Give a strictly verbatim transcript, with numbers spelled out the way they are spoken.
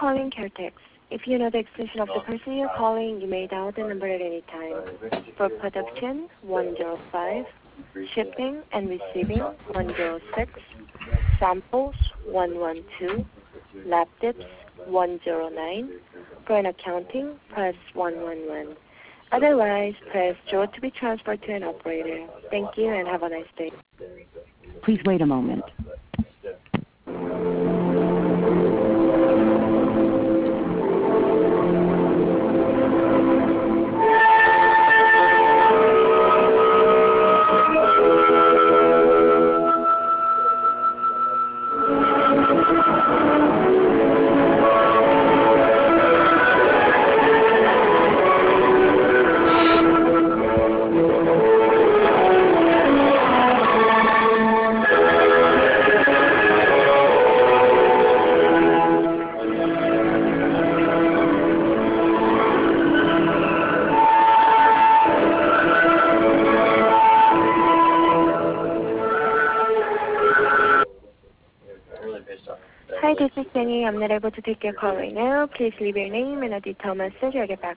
calling CareTex. If you know the extension of the person you're calling, you may dial the number at any time. For production, one zero five. Shipping and receiving, one zero six. Samples, one one two. Lab dips, one zero nine. For an accounting, press one one one. Otherwise, press zero to be transferred to an operator. Thank you and have a nice day. Please wait a moment. Hi, this is Jenny. I'm not able to take your call right now. Please leave your name and a detailed message. I'll get back